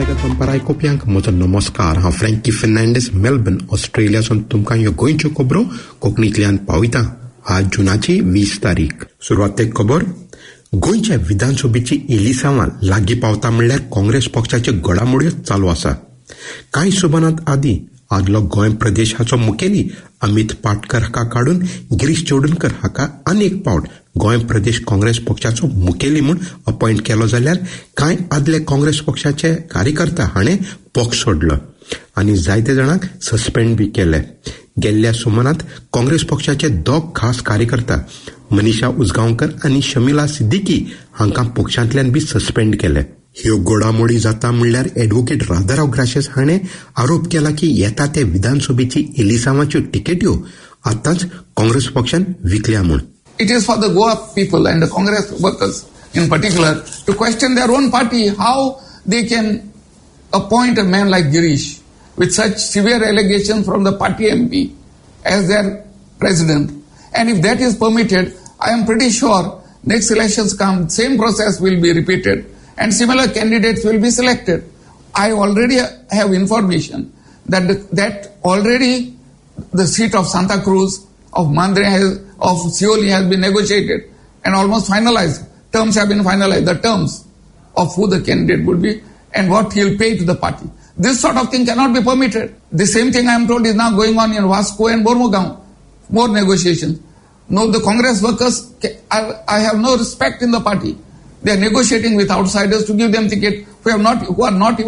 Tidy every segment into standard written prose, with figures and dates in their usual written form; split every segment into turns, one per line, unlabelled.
दनपार आयकुप्यांक म्हजो नमस्कार. हांव फ्रँकी फर्नांडीस मेलबर्न ऑस्ट्रेलियासून तुमकां ह्यो गोंयच्यो खबरो कोंकणींतल्यान पावयता. आज जुनाची 20 तारीख. सुरवातेक खबर. गोंयच्या विधानसभेची इलिसांवां लागीं पावता म्हणल्यार काँग्रेस पक्षाच्यो घडामोड्यो चालू आसा. कांय सुबानात आदीं आदलो गोंय प्रदेशाचो मुखेली अमित पाटकर हाका काडून गिरीश चोडणकर हाका अनेक फावट गोंय प्रदेश काँग्रेस पक्षाचो मुखेली म्हूण अपॉयंट केलो जाल्यार कांय आदले काँग्रेस पक्षाचे कार्यकर्ता हाणें पक्ष सोडलो आनी जायते जाणांक सस्पेंड बी केले. गेल्ल्या सुमारांत काँग्रेस पक्षाचे दोग खास कार्यकर्ता मनीषा उजगांवकर आनी शमिला सिद्दीकी हांकां पक्षांतल्यान बी सस्पेंड केले. ह्यो घडामोडी जाता म्हणल्यार एडव्होकेट राधाराव ग्राशेस हाणें आरोप केला की येता ते विधानसभेची इलिसांवाच्यो तिकेट्यो आतांच काँग्रेस पक्षान विकल्या म्हूण.
It is for the Goa people and the Congress workers in particular to question their own party how they can appoint a man like Girish with such severe allegations from the party MP as their president. And if that is permitted, I am pretty sure next elections come, same process will be repeated and similar candidates will be selected. I already have information that already the seat of Santa Cruz, of Mandre, of Seoli has been negotiated and almost finalized. Terms have been finalized, the terms of who the candidate would be and what he will pay to the party. This sort of thing cannot be permitted. The same thing I am told is now going on in Vasco and Bormugao. More negotiations. No, the Congress workers, I have no respect in the party. They are negotiating with outsiders to give them ticket who are not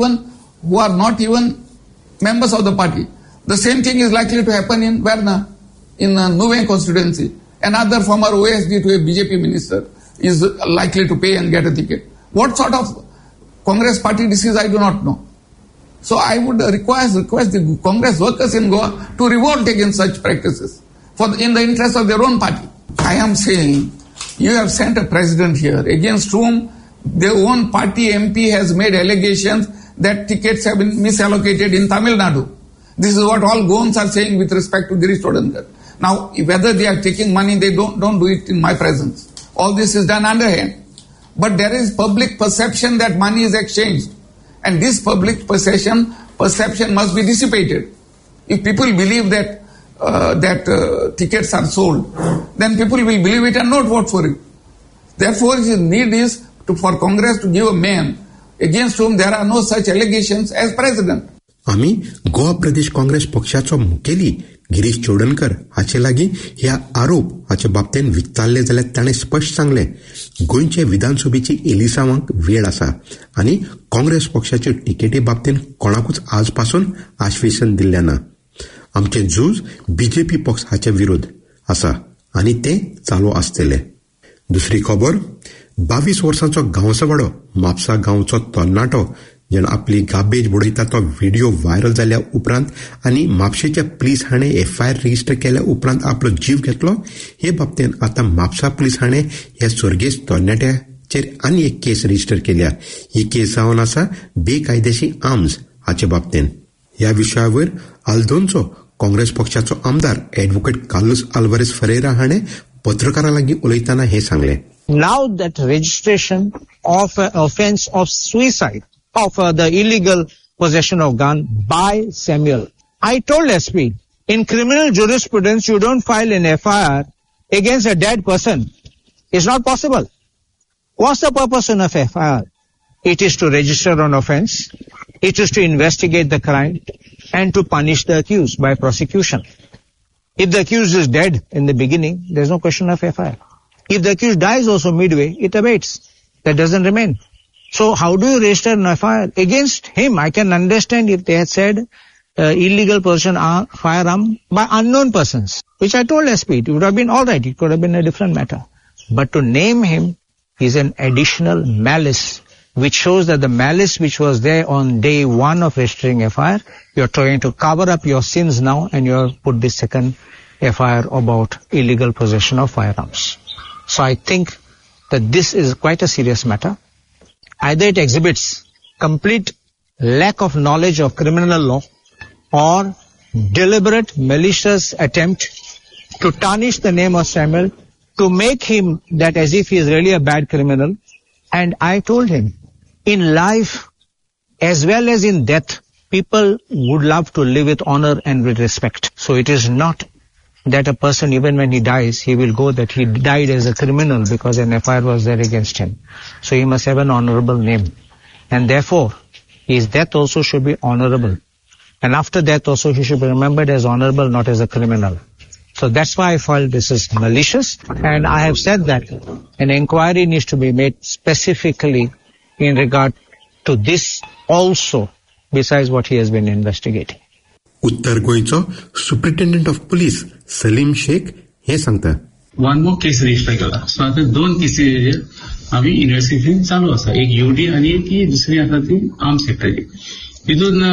even members of the party. The same thing is likely to happen in Varna, in Nuven constituency. Another former OSD to a BJP minister is likely to pay and get a ticket. What sort of Congress party this is, I do not know. So I would request the Congress workers in Goa to revolt against such practices in the interest of their own party. I am saying, you have sent a president here against whom their own party MP has made allegations that tickets have been misallocated in Tamil Nadu. This is what all Goans are saying with respect to Girish Chodhankar. Now, whether they are taking money, they don't do it in my presence. All this is done underhand. But there is public perception that money is exchanged. And this public perception must be dissipated. If people believe that tickets are sold, then people will believe it and not vote for it. Therefore, the need is for Congress to give a man against whom there are no such allegations as president.
आम्ही गोवा प्रदेश काँग्रेस पक्षाचो मुखेली गिरीश चोडणकर हाचे लागीं ह्या आरोप हाचे बाबतीन विचारले जाल्यार ताणें स्पश्ट सांगले, गोंयचे विधानसभेची इलिसांवांक वेळ आसा आनी काँग्रेस पक्षाच्यो तिकेटी बाबतीन कोणाकूच आज पासून आश्वासन दिल्लें ना. आमचें झूज बीजेपी पक्ष हाचे विरोध आसा आनी तें चालू आसतलें. दुसरी खबर. 22 वर्सांचो गांवसवाडो म्हापसा गांवचो तरणाटो जेण आपली गार्बेज बुडयता तो व्हिडिओ व्हायरल जाल्या उपरांत आनी म्हापशेच्या पुलीस हाणें एफआयआर रजिस्टर केल्या उपरांत आपलो जीव घेतलो. हे बाबतीन आतां म्हापसा पुलीस हाणें ह्या सुर्गेस्त तरणाट्याचेर आनी एक केस रजिस्टर केल्या. ही केस जावन आसा बेकायदेशीर आर्म्स हाचे बाबतीन. ह्या विशयावयर आल्दोनचो काँग्रेस पक्षाचो आमदार एडव्होकेट कार्लोस आल्वारेस फरेरा हाणें पत्रकारां लागीं उलयतना हे सांगलें.
Now that registration of offense of suicide of the illegal possession of gun by Samuel. I told SP, in criminal jurisprudence, you don't file an FIR against a dead person. It's not possible. What's the purpose of FIR? It is to register an offense. It is to investigate the crime and to punish the accused by prosecution. If the accused is dead in the beginning, there's no question of FIR. If the accused dies also midway, it abates. That doesn't remain. So how do you register an FIR against him? I can understand if they had said illegal possession of firearm by unknown persons, which I told SP, it would have been all right. It could have been a different matter. But to name him is an additional malice, which shows that the malice which was there on day one of registering FIR, you're trying to cover up your sins now and you have put this second FIR about illegal possession of firearms. So I think that this is quite a serious matter. Either it exhibits complete lack of knowledge of criminal law or deliberate malicious attempt to tarnish the name of Samuel, to make him that as if he is really a bad criminal. And I told him, in life, as well as in death, people would love to live with honor and with respect. So it is not that a person, even when he dies, he will go that he died as a criminal because an FIR was there against him. So he must have an honorable name. And therefore, his death also should be honorable. And after death also, he should be remembered as honorable, not as a criminal. So that's why I felt this is malicious. And I have said that an inquiry needs to be made specifically in regard to this also, besides what he has been investigating.
उत्तर गोंयचो superintendent of police Salim Shaikh हे सांगता.
1 more case register केला. सो आता 2 केसीचेर आम्ही investigation चालू आसा. एक UD आणि ती दुसरी आसा ती आर्म सेक्टरी. तितून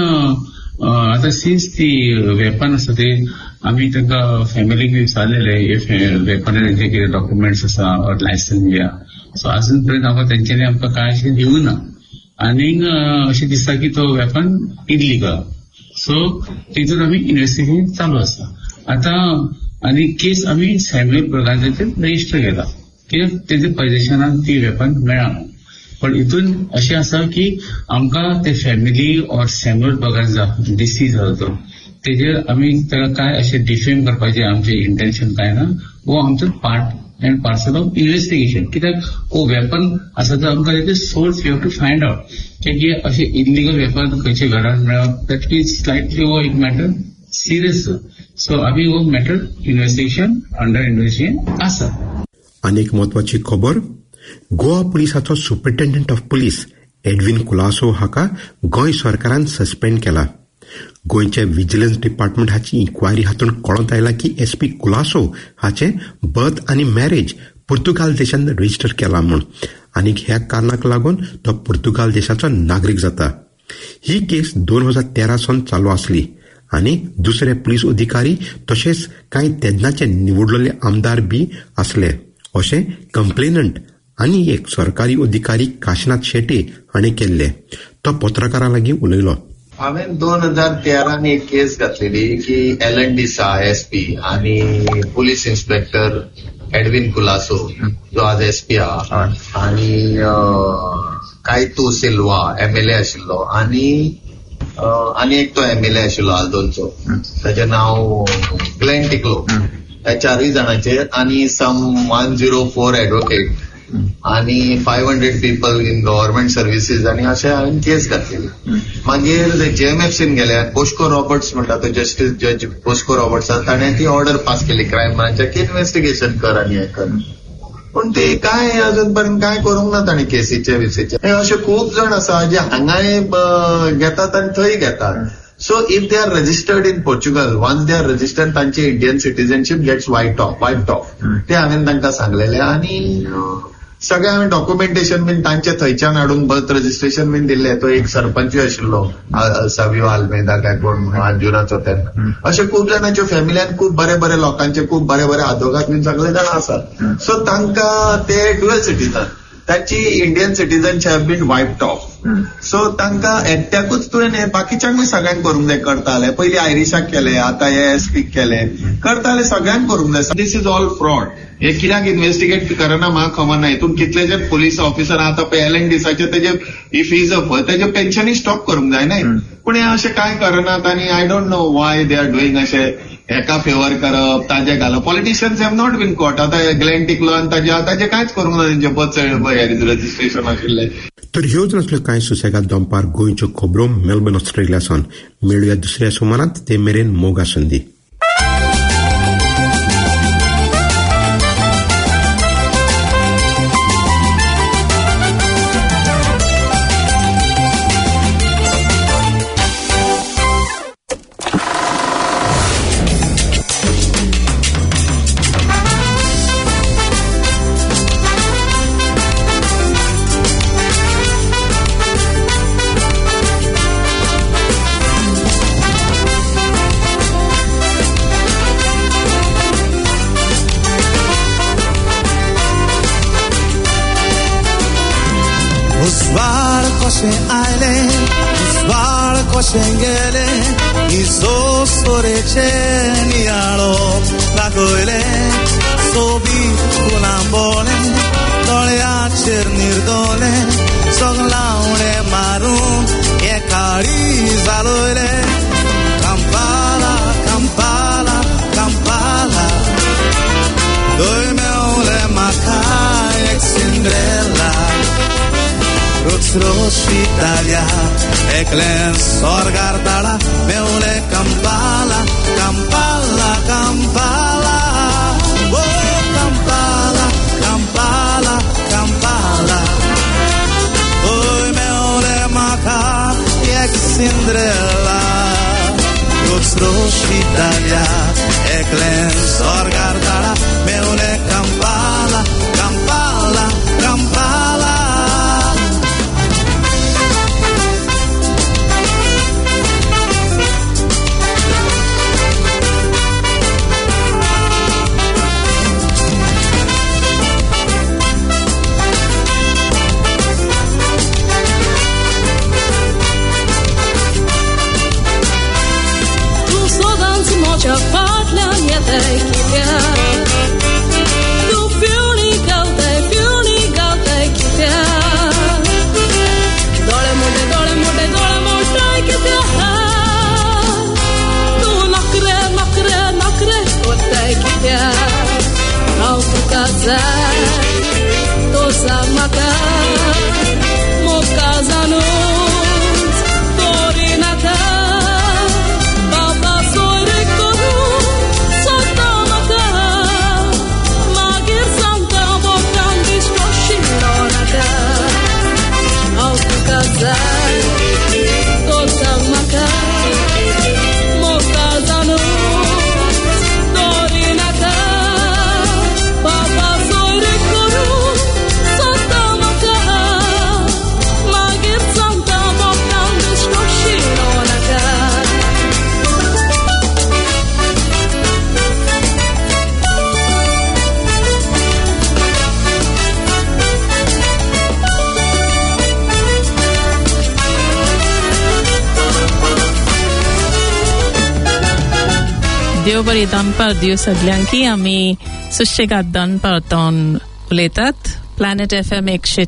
आता सिन्स ती वेपन आसा ते आम्ही तांका फॅमिलीक विचारलेले वेपनाचे कितें डॉक्युमेंट्स आसा और लायसन्स दिया. सो अजून पर्यंत तेंच्यांनी आमकां कांय अशें दिवूं ना. आनी अशें दिसता की तो वेपन इलिगल. सो तितून आम्ही इन्व्हेस्टिगेशन चालू आसा. आता आणि केस आम्ही सॅम्युअल ब्रगांचेर रजिस्टर केला कित्याक तेजे पोझिशनान ती वेपन मेळ्ळा. पण हितून अशें आसा की आमकां ते फॅमिली और सॅम्युअल ब्रगांच डिसीज जालो तो तेजेर आमी ताका काय अशें डिफेम करपाचें आमचें इंटेन्शन काय ना. वो आमचो part and parcel of investigation. कित्याक वो वेपन आसा तो आमकां तेजे source you have to find out की अशें इलिगल वेपन खंयच्या घरांत मेळप दॅट इज स्लायटली वो एक मॅटर सिरियस. सो आम्ही वो मॅटर इन्व्हेस्टिगेशन अंडर इन्व्हेस्टिगेशन आसा.
अनेक महत्वाची खबर. गोवा पुलिसाचो superintendent of police Edwin Colaco हाका गोंय सरकारान सस्पेंड केला. गोंयचे विजिलन्स डिपार्टमेंट हाची इन्क्वायरी हातून कळत आयला की SP कुलासो हाचे बर्थ आनी मॅरेज पुर्तुगाल देशान रजिस्टर केला म्हूण आनी ह्या कारणाक लागून तो पुर्तुगाल देशाचो नागरीक जाता. ही केस 2013 सावन चालू आसली आनी दुसरे पुलीस अधिकारी तशेंच कांय तेन्नाचे निवडलेले आमदार बी आसले अशें कंप्लेनंट आनी एक सरकारी अधिकारी काशीनाथ शेटे हाणें केल्ले. तो पत्रकारां लागीं उलयलो.
हांवें 2013 एक केस घातलेली की LND शाह SP आणि पुलीस इन्स्पेक्टर एडविन कुलासो जो आज SP आहा आणि कायतू सिल्वा MLA आशिल्लो आणि एक तो MLA आशिल्लो आल्दोनचो ताचें नांव ग्लेन टिक्लो. ह्या 4 जाणांचेर आणि सम 104 एडवोकेट आणि 500 पीपल इन गव्हर्नमेंट सर्व्हिसीस आणि अशें हांवें केस घातलेली. मागीर JMFCन गेले. बोस्को रॉबर्ट्स म्हणटा तो जस्टीस जज बोस्को रॉबर्ट्स ताणें ती ऑर्डर पास केली क्रायम ब्रांचाक की इन्व्हेस्टिगेशन कर आणि हें कर. पण ते काय अजून पर्यंत काय करूंक ना ताणें केसीचे विशीचे. अशे खूब जाण आसा जे हांगाय घेतात आनी थंय घेतात. So if they are registered in Portugal, once they are registered, तांची Indian citizenship gets wiped off. ते हांवें तांकां सांगलेले आणि सगळे हांवें डॉक्युमेंटेशन बीन तांचे थंयच्यान हाडून बर्थ रजिस्ट्रेशन बीन दिल्ले. तो एक सरपंचूय आशिल्लो सावियो आल्मेदा काय कोण अंजुनाचो तेन्ना. अशे खूब जाणांच्यो फॅमिलीन खूब बरे लोकांचे खूब बरे आदोगाद बीन सगळे जाण आसात. सो तांकां ते ड्युअल सिटीजन ताची Indian citizenship have been wiped off. So तांकां एकट्याकूच तुवें बाकीच्यांकूय सगळ्यांक करूंक जाय. करताले पयलीं आयरिशाक केले, आतां हे SPक केले. करताले सगळ्यांक करूंक जाय. This is all fraud. हे कित्याक इन्व्हेस्टिगेट करना म्हाका खबर ना. हितून कितलेशे पुलीस ऑफिसर आतां पळय LNDसाचे तेजे इफ इज तेजे पेन्शनूय स्टॉप करूंक जाय न्हय. पूण हे अशें कांय करनात आनी I don't know why they are doing अशें एका फेवर करप ताजे घालप. Politicians have not been caught. आतां ग्लेन टिक्लो आनी ताजे कांयच करूंक ना. तेंचे बर्थ रजिस्ट्रेशन आशिल्लें.
तर ह्योच नासल्यो कांय सुसेगाद दनपार गोंयच्यो खबरो मेलबर्न ऑस्ट्रेलियासून. मेळुया दुसऱ्या सुमारांत. ते मेरेन मोगा संदी.
शेंगेले इजो सोरेचे नियाळो दाखयले सोबी फुलांबोळे दोळ्याचेर निर्दोले सगळावणे मारून एक Kaloile Kampala, Kampala, Kampala Doi meule Makai ek Cinderella Rots Italia Eklen Sorgardala meule Kampala, Kampala, Kampala Oh Kampala, Kampala, Kampala Doi meule Makai ek Cinderella Rots Italia Eklen Sorgardala meule Kampala, Kampala, Kampala
देवबरी दनपार दिवस सगळ्यांकी आम्ही सुशेगाद दनपारतून उलयतात Planet FM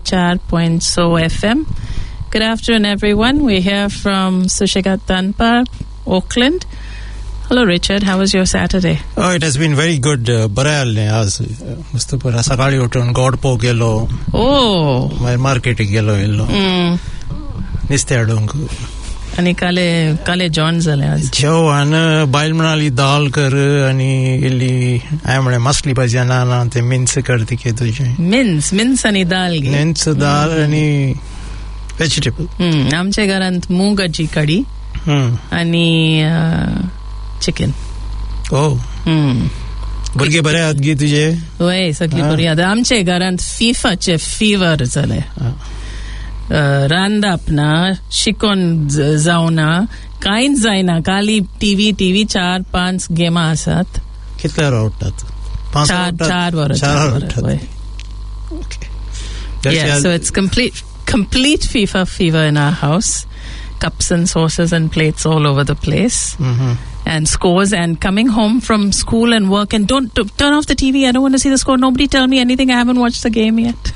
104.6 FM. Good afternoon, everyone. We're here from Sushegat Danpar, Auckland. Hello, Richard. How was your Saturday?
Oh, it has been very good. Barayal ne आज मस्तपरा सकाळी उठून गोडपो गेलो.
Oh.
Market गेलो इल्लो. निस्ते हाडूंक.
आणि काले जॉन झाले आज.
जेवण बायल म्हणाली दाल कर आणि इल्ली हांवें म्हळें मसली भाजी ना ते मिन्स कर तिके तुजे.
मिन्स आणि दाल घे.
मिन्स दाल आणि व्हेजिटेबल.
आमच्या घरात मुगाची कढी आणि चिकन.
ओ भुरगे बरे आहात गे तुजे?
वय सगळी बरी आहात. आमच्या घरात फिफाचे फीवर जाले. रांदप ना शिकोन जावना कांयच जायना. खाली टीव्ही 4-5 गेमा आसात.
कितल्यार उठतात?
4 वरां. Yeah, so it's complete FIFA fever in our house. Cups and saucers and plates all over the place. And scores, and coming home from school and work, and don't turn off the TV, I don't want to see the score. Nobody tell me anything, I haven't watched the game yet.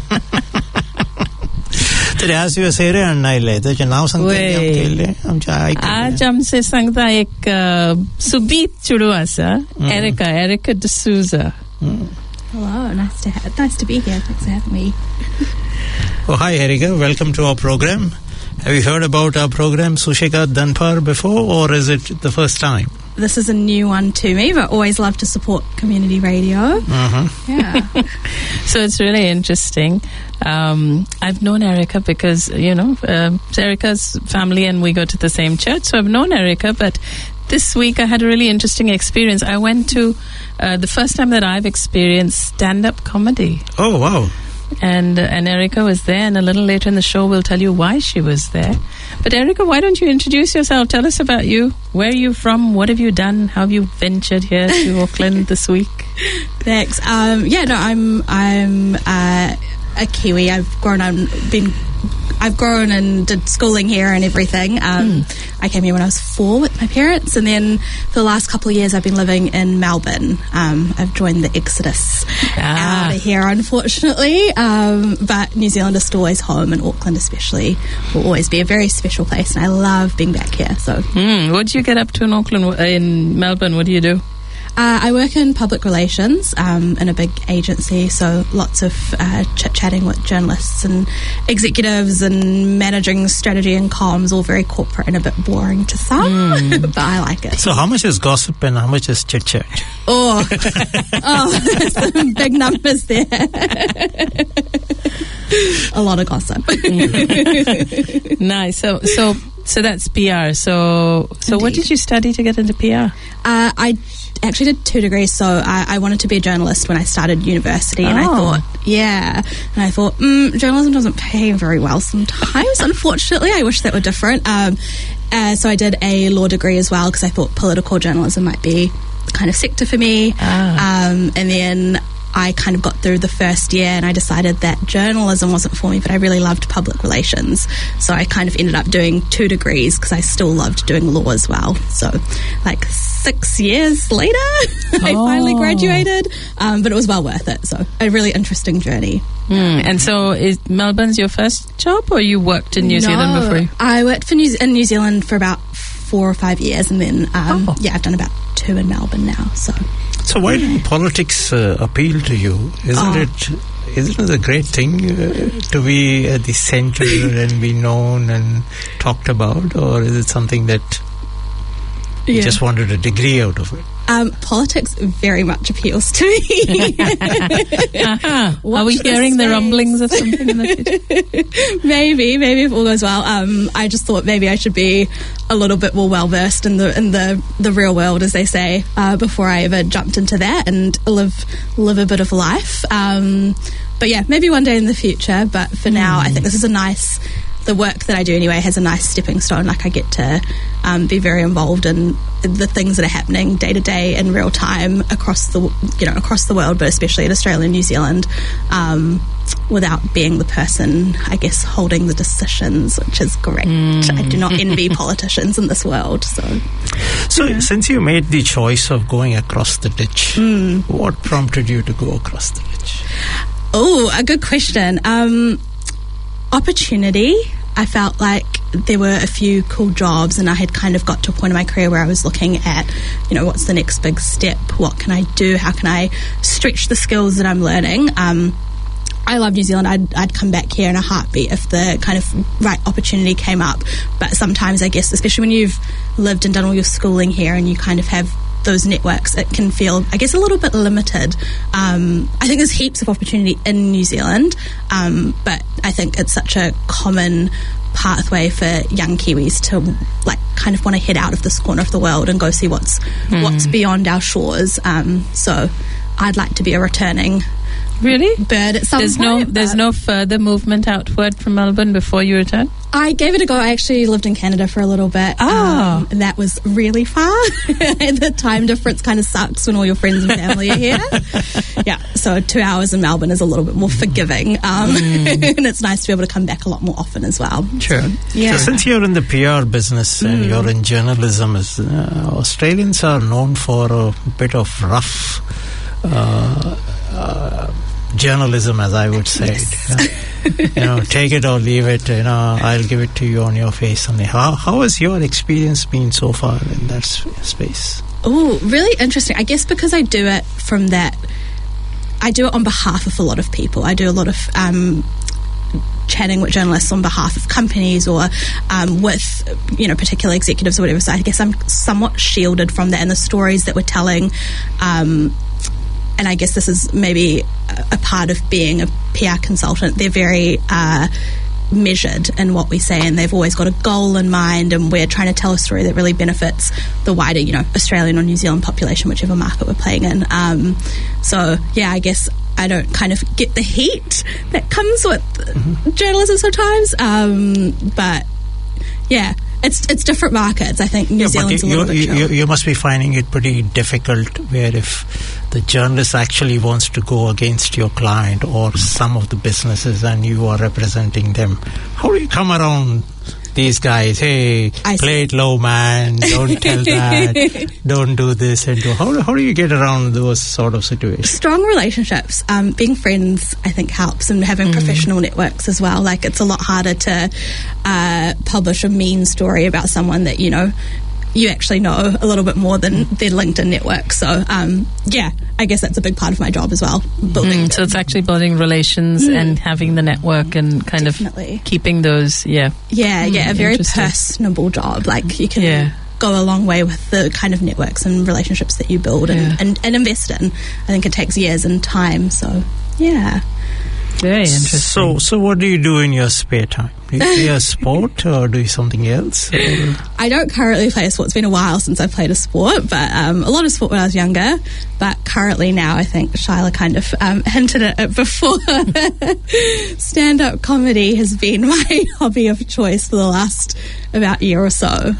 तरी आज सेरे आणले त्याचे नाव सांगता.
आज आमचे सांगता एक सुबीत चुडू आसा. Erica D'Souza.
Hello, nice to be here. Thanks for having me.
Oh, hi Erica, welcome to our program. Have you heard about our program Sushegat Danpar before, or is it the first time?
This is a new one to me, but always love to support community radio. Yeah.
So it's really interesting. I've known Erica because, Erica's family and we go to the same church, so I've known Erica, but this week I had a really interesting experience. I went to the first time that I've experienced stand-up comedy.
Oh, wow.
And Erica was there, and a little later in the show we'll tell you why she was there. But Erica, why don't you introduce yourself? Tell us about you. Where are you from? What have you done? How have you ventured here to Auckland this week?
Thanks. I'm a Kiwi. I've been I've grown and did schooling here and everything. I came here when I was 4 with my parents, and then for the last couple of years I've been living in Melbourne. I've joined the exodus out of here, unfortunately, but New Zealand is still always home, and Auckland especially will always be a very special place, and I love being back here. So,
what do you get up to in Auckland? In Melbourne, what do you do?
I work in public relations in a big agency, so lots of chit-chatting with journalists and executives and managing strategy and comms, all very corporate and a bit boring to some, but I like it.
So how much is gossip and how much is chit-chat?
Some big numbers there. A lot of gossip.
Nice. So that's PR. So what did you study to get into PR?
I actually did 2 degrees. So I wanted to be a journalist when I started university, and I thought, journalism doesn't pay very well sometimes. Unfortunately, I wish that were different. So I did a law degree as well, because I thought political journalism might be the kind of sector for me. And then I kind of got through the first year and I decided that journalism wasn't for me, but I really loved public relations. So I kind of ended up doing 2 degrees because I still loved doing law as well. So like 6 years later, I finally graduated, but it was well worth it. So a really interesting journey.
And so is Melbourne's your first job, or you worked in New Zealand before?
I worked in New Zealand for about 4 or 5 years, and then I've done about 2 in Melbourne now.
So why didn't politics appeal to you? Isn't it a great thing to be at the center and be known and talked about, or is it something that you just wanted a degree out of it?
Politics very much appeals to me.
Are we hearing the rumblings of something in the future?
Maybe if all goes well. I just thought maybe I should be a little bit more well versed in the real world, as they say, before I ever jumped into that and live a bit of life. But yeah, maybe one day in the future. But for now, I think this is the work that I do anyway has a nice stepping stone. Like I get to be very involved in the things that are happening day to day in real time across the world, but especially in Australia and New Zealand, without being the person, I guess, holding the decisions, which is great. I do not envy politicians in this world. So
since you made the choice of going across the ditch, what prompted you to go across the ditch?
Oh, a good question. Opportunity. I felt like there were a few cool jobs, and I had kind of got to a point in my career where I was looking at, what's the next big step? What can I do? How can I stretch the skills that I'm learning? I love New Zealand. I'd come back here in a heartbeat if the kind of right opportunity came up. But sometimes, I guess, especially when you've lived and done all your schooling here and you kind of have those networks, it can feel, I guess, a little bit limited. I think there's heaps of opportunity in New Zealand, but I think it's such a common pathway for young Kiwis to kind of want to head out of this corner of the world and go see what's beyond our shores. So I'd like to be a returning bird at some point.
There's no further movement outward from Melbourne before you return?
I gave it a go. I actually lived in Canada for a little bit. And that was really far. And the time difference kind of sucks when all your friends and family are here. So 2 hours in Melbourne is a little bit more forgiving. And it's nice to be able to come back a lot more often as well.
Sure. So since you're in the PR business and you're in journalism, Australians are known for a bit of rough journalism, as I would say. Take it or leave it. I'll give it to you on your face. How has your experience been so far in that space?
Oh, really interesting. I guess because I do it from that, I do it on behalf of a lot of people. I do a lot of chatting with journalists on behalf of companies or with particular executives or whatever. So I guess I'm somewhat shielded from that, and the stories that we're telling. And I guess this is maybe a part of being a PR consultant. They're very measured in what we say, and they've always got a goal in mind, and we're trying to tell a story that really benefits the wider, Australian or New Zealand population, whichever market we're playing in. I guess I don't kind of get the heat that comes with journalism sometimes. But yeah, it's different markets. I think New Zealand's a little bit chill.
You must be finding it pretty difficult where if the journalist actually wants to go against your client or some of the businesses and you are representing them. How do you come around these guys? Hey, play it low, man. Don't tell that. Don't do this. And do. How do you get around those sort of situations?
Strong relationships. Being friends, I think, helps, and having professional networks as well. Like, it's a lot harder to publish a mean story about someone that, you actually know a little bit more than their LinkedIn network. So, I guess that's a big part of my job as well.
So it's actually building relations and having the network and kind of keeping those, a
very personable job. Like, you can go a long way with the kind of networks and relationships that you build and invest in. I think it takes years and time. So,
very interesting.
So what do you do in your spare time? Do you play a sport or do something else?
I don't currently play a sport. It's been a while since I played a sport, but a lot of sport when I was younger. But currently now, I think Shyla kind of hinted at it before. Stand-up comedy has been my hobby of choice for the last about year or so.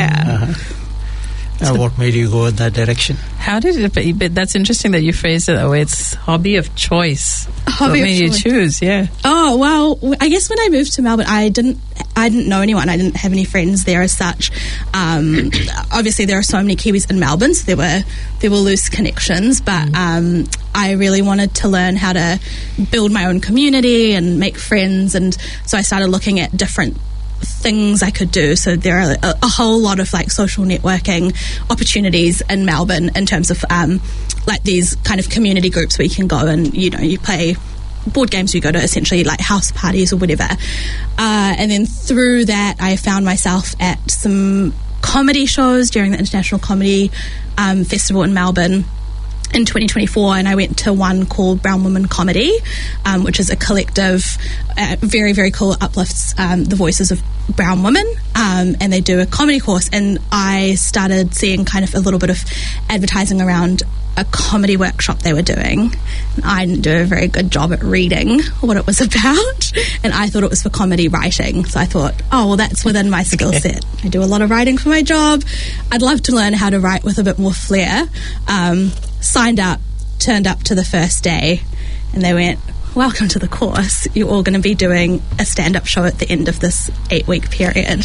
What made you go in that direction?
How did it? But that's interesting that you phrased it that way. It's hobby of choice. What made you choose? Yeah.
Oh well, I guess when I moved to Melbourne, I didn't know anyone. I didn't have any friends there as such. Obviously, there are so many Kiwis in Melbourne, so there were loose connections. But I really wanted to learn how to build my own community and make friends, and so I started looking at different things I could do. So there are a whole lot of like social networking opportunities in Melbourne in terms of like these kind of community groups where you can go and you play board games, you go to essentially like house parties or whatever, and then through that I found myself at some comedy shows during the International Comedy Festival in Melbourne in 2024, and I went to one called Brown Women Comedy, which is a collective, very, very cool, uplifts the voices of brown women, and they do a comedy course, and I started seeing kind of a little bit of advertising around a comedy workshop they were doing. I didn't do a very good job at reading what it was about, and I thought it was for comedy writing, so I thought, oh, well, that's within my skill set. I do a lot of writing for my job. I'd love to learn how to write with a bit more flair. Signed up, turned up to the first day, and they went, welcome to the course. You're all going to be doing a stand-up show at the end of this 8-week period.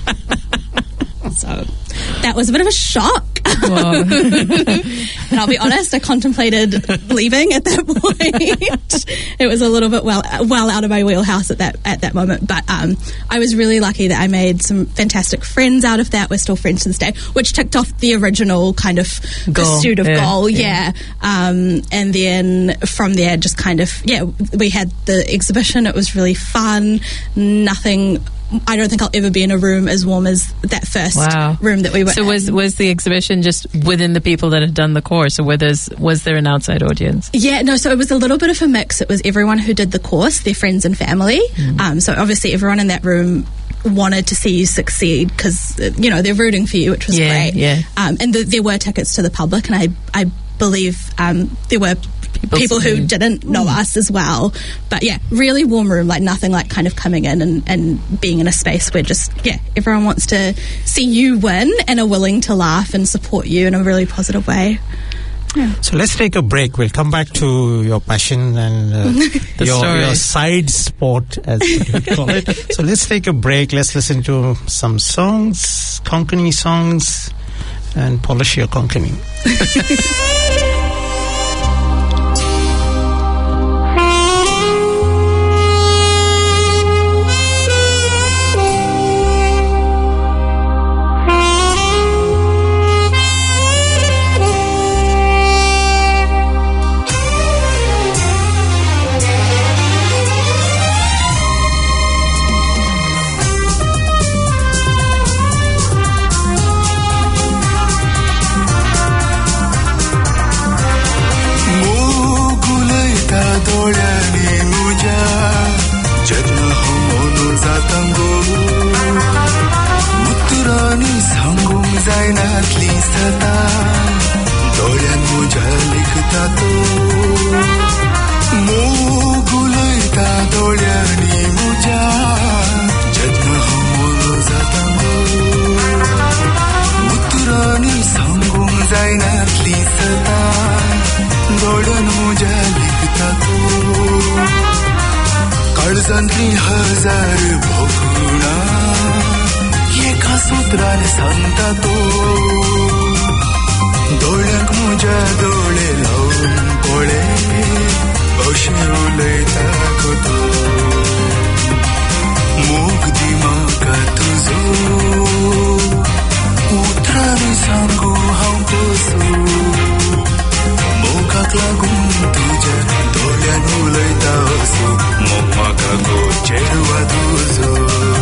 So that was a bit of a shock. And I'll be honest, I contemplated leaving at that point. It was a little bit well out of my wheelhouse at that moment. But I was really lucky that I made some fantastic friends out of that. We're still friends to this day, which ticked off the original kind of pursuit of goal. Yeah. And then from there, just kind of, we had the exhibition. It was really fun. I don't think I'll ever be in a room as warm as that first room that we were in.
So was the exhibition just within the people that had done the course, or was there an outside audience?
Yeah, no, so it was a little bit of a mix. It was everyone who did the course, their friends and family. So obviously everyone in that room wanted to see you succeed because, they're rooting for you, which was great. Yeah. And there were tickets to the public, and I believe there were people who didn't know us as well. But really warm room, like nothing like kind of coming in and being in a space where just, everyone wants to see you win and are willing to laugh and support you in a really positive way. Yeah.
So let's take a break. We'll come back to your passion and your side sport, as we call it. So let's take a break. Let's listen to some songs, Konkani songs, and polish your Konkani.
Dolyani muja, jadna homo zatango. पढन मुजा लिखता तो काळजांतली हजार भोगुणा एका सुत्रान सांगता तो दोळ्यांक मुजा दोळे लावून पळे अशें उलयता गो तो मोग दी म्हाका तुजो उतरांनी सांगू हांव कसो मोगाक लागून तुज्या दोळ्यान उलयता असो मोग म्हाका गो चेडवा तुजो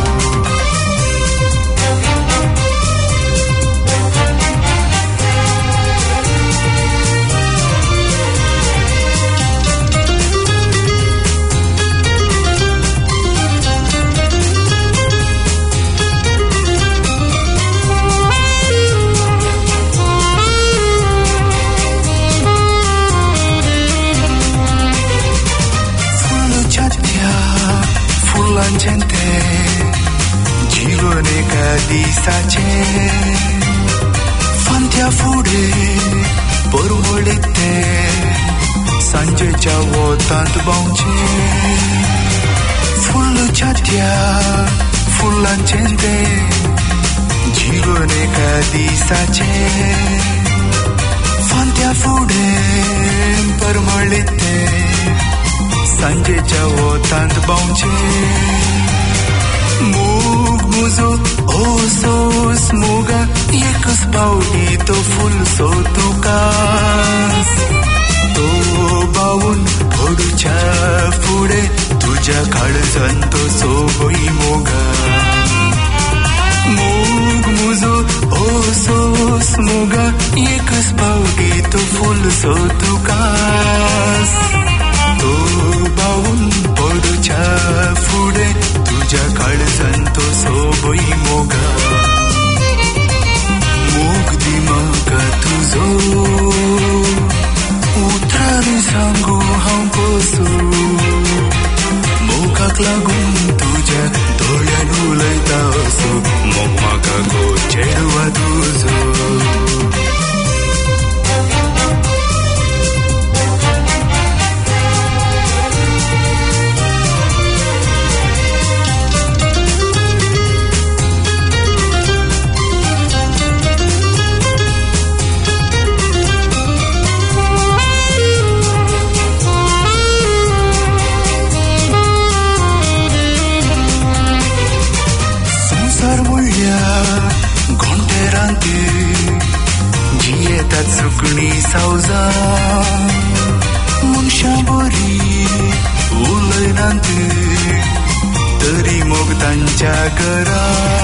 फुलांचे जीवन एका दिसाचे फांत्या फुडे परवडीत ते सांजेच्या वोतांत बावचे फुल छात्या फुलांचे जीवन एका दिसाचे फांत्या फुडे परवडीत ते सांजेच्या वोतांत बावचे मोग मुजो ओसोस मोगा एकच पावली तो फुल सो तुकास तो बावून पडूच्या फुडे तुझ्या काळजान तो सोबई मोगा मोग मुजो ओसोस मोगा एकच पावली तो फुल सो तुकास तो बावून पडूच्या फुडे तुझ्या काळजान तो सोबई मोगा मोग दी म्हाका तुजो उतरांनी सांगू हांव कसो मोगाक लागून तुज्या दोळ्यान उलयता असो मोग म्हाका गो चेडवा तुजो सुकणी सावजा मनशा बरी उलयनांत तरी मोग तांच्या घरा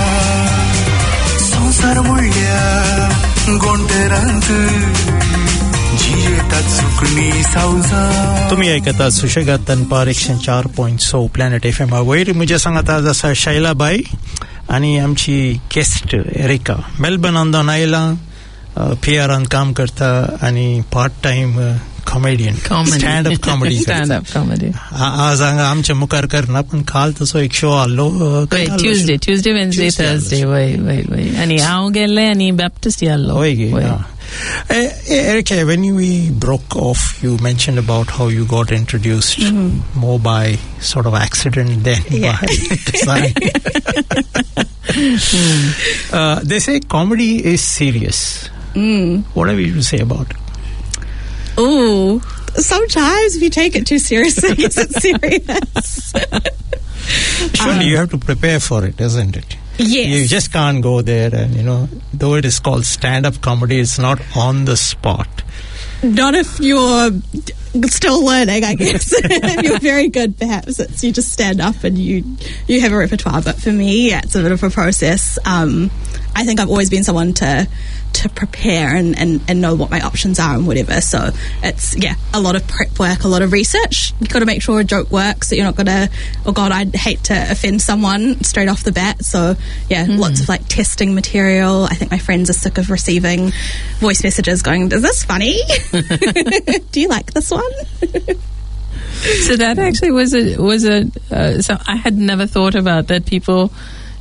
संसार म्हणल्या गोंटेरांत जियेतात सुकणी सावजा
तुम्ही ऐकता सुशेगात दनपार 104.6 प्लॅनेट FM वयर म्हजे सांगात आज आसा शैलाबाई आणि आमची गेस्ट एरिका मेलबर्नांतून आयला PRन काम करता आणि part time comedian stand up comedy आज आमच्या मुखार करना पण काल तसो एक शो आल्लो
ट्यूजडे वेन्सडे थर्सडे वय आणि हांव गेल्ले आणि बॅप्टिस्ट आल्लो
Erika, when we broke off, you mentioned about how you got introduced more by sort of accident than by design. They say comedy is serious. What have you to say about it?
Oh, sometimes if you take it too seriously, it's serious.
Surely you have to prepare for it, isn't it?
Yes.
You just can't go there and, though it is called stand-up comedy, it's not on the spot.
Not if you're still learning, I guess. If you're very good, perhaps you just stand up and you have a repertoire. But for me, it's a bit of a process. I think I've always been someone to prepare and know what my options are and whatever. So it's, a lot of prep work, a lot of research. You've got to make sure a joke works, that you're not going to, oh God, I'd hate to offend someone straight off the bat. So lots of testing material. I think my friends are sick of receiving voice messages going, is this funny? Do you like this one?
So that actually was a so I had never thought about that. People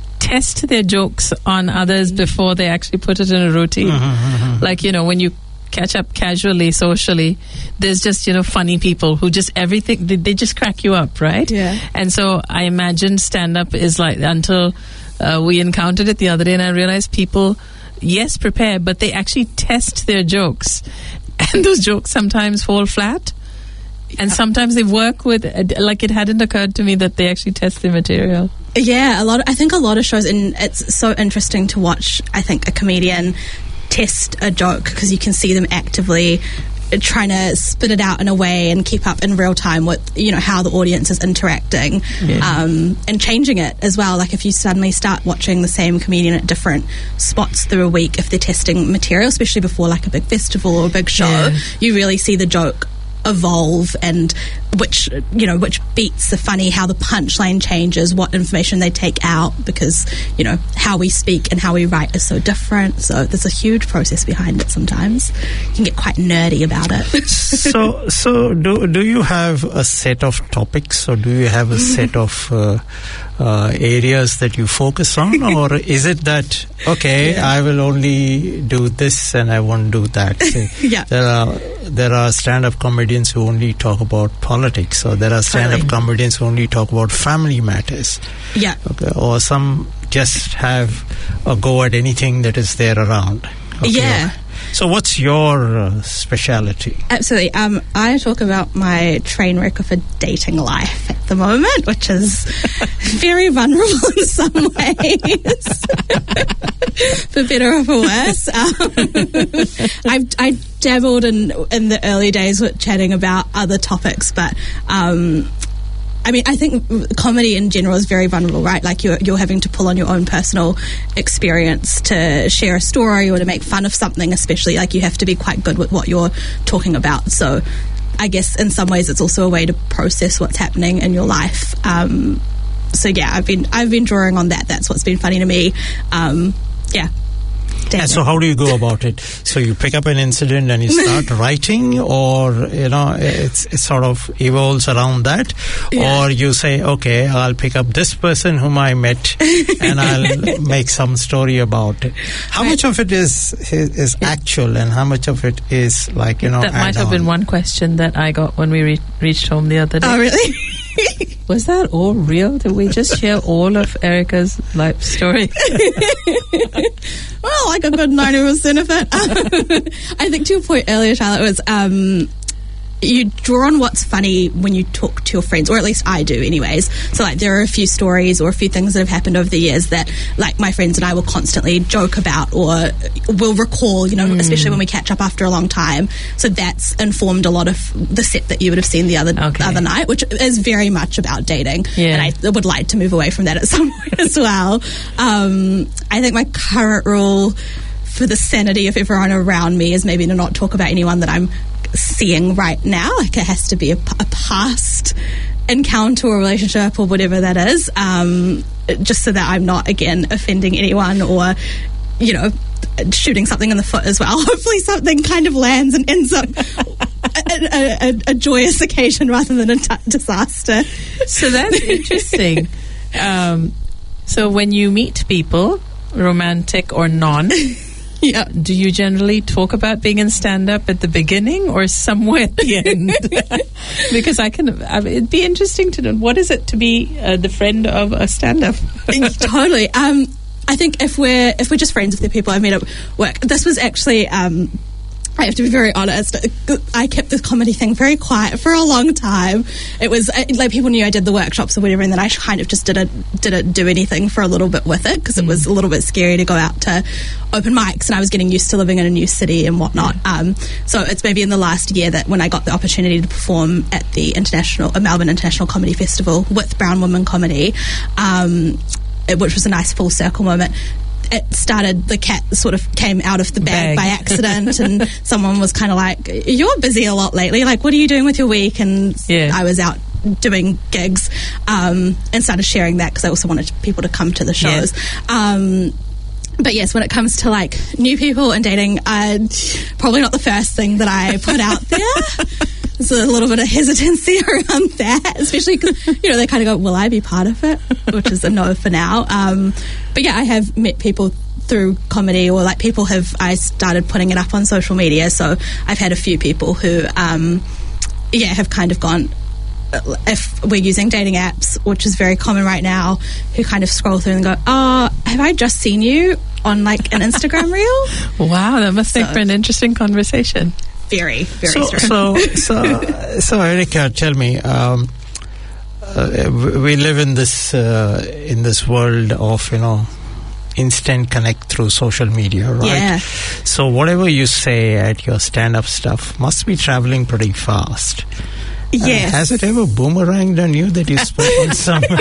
test their jokes on others before they actually put it in a routine. Like, when you catch up casually, socially, there's just, funny people who just everything, they just crack you up, right?
Yeah.
And so I imagine stand-up is like, until we encountered it the other day, and I realized people, yes, prepare, but they actually test their jokes. And those jokes sometimes fall flat. And sometimes they work with, like, it hadn't occurred to me that they actually test the material.
Yeah, I think a lot of shows, and it's so interesting to watch, I think, a comedian test a joke, because you can see them actively trying to spit it out in a way and keep up in real time with, how the audience is interacting, and changing it as well. Like, if you suddenly start watching the same comedian at different spots through a week, if they're testing material, especially before like a big festival or a big show, you really see the joke evolve, and which beats the funny, how the punchline changes, what information they take out, because how we speak and how we write is so different. So there's a huge process behind it. Sometimes you can get quite nerdy about it.
So do you have a set of topics, or do you have a set of areas that you focus on, or is it that I will only do this and I won't do that? There are stand-up comedians who only talk about politics, or there are stand-up comedians who only talk about family matters. Or some just have a go at anything that is there around. So what's your speciality?
Absolutely. I talk about my train wreck of a dating life at the moment, which is very vulnerable in some ways, for better or for worse. I dabbled in the early days with chatting about other topics, but I think comedy in general is very vulnerable, right? Like, you're having to pull on your own personal experience to share a story or to make fun of something, especially. Like, you have to be quite good with what you're talking about. So I guess in some ways it's also a way to process what's happening in your life. I've been drawing on that. That's what's been funny to me.
And so how do you go about it? So you pick up an incident and you start writing, or, it sort of evolves around that? Or you say, okay, I'll pick up this person whom I met and I'll make some story about it. How much of it is actual, and how much of it is like,
That might have been one question that I got when we reached home the other day.
Oh, really?
Was that all real? Did we just share all of Erica's life story?
Well, like a good 90% of it. I think to your point earlier, Charlotte, was you draw on what's funny when you talk to your friends, or at least I do anyways. So, like, there are a few stories or a few things that have happened over the years that, like, my friends and I will constantly joke about or will recall, especially when we catch up after a long time. So that's informed a lot of the set that you would have seen the other night, which is very much about dating. And I would like to move away from that at some point as well. I think my current rule for the sanity of everyone around me is maybe to not talk about anyone that I'm seeing right now. Like, it has to be a past encounter or relationship or whatever that is, just so that I'm not, again, offending anyone or, shooting something in the foot as well. Hopefully something kind of lands and ends up a joyous occasion rather than a disaster.
So that's interesting. So when you meet people, romantic or non, do you generally talk about being in stand-up at the beginning or somewhere at the end? Because it'd be interesting to know, what is it to be the friend of a stand-up?
Totally. I think if we're just friends with the people I've met at work, this was actually, I have to be very honest, I kept this comedy thing very quiet for a long time. It was like, people knew I did the workshops or whatever, and then I kind of just didn't do anything for a little bit with it, because it was a little bit scary to go out to open mics, and I was getting used to living in a new city and whatnot. So it's maybe in the last year that when I got the opportunity to perform at the Melbourne International Comedy Festival with Brown Women Comedy, which was a nice full circle moment. It started, the cat sort of came out of the bag by accident, and someone was kind of like, you're busy a lot lately, like, what are you doing with your week? And I was out doing gigs, and started sharing that because I also wanted people to come to the shows. But yes, when it comes to, like, new people and dating, probably not the first thing that I put out there. there's a little bit of hesitancy around that, especially because, they kind of go, will I be part of it? Which is a no for now. But yeah, I have met people through comedy, or like I started putting it up on social media, so I've had a few people who, have kind of gone, if we're using dating apps, which is very common right now, who kind of scroll through and go, oh, have I just seen you on like an Instagram reel?
Wow, that must make for an interesting conversation.
Very, very
so Erica, tell me, we live in this world of, instant connect through social media, right?
Yeah.
So whatever you say at your stand-up stuff must be traveling pretty fast.
Yes.
Has it ever boomeranged on you that you spoke on somewhere?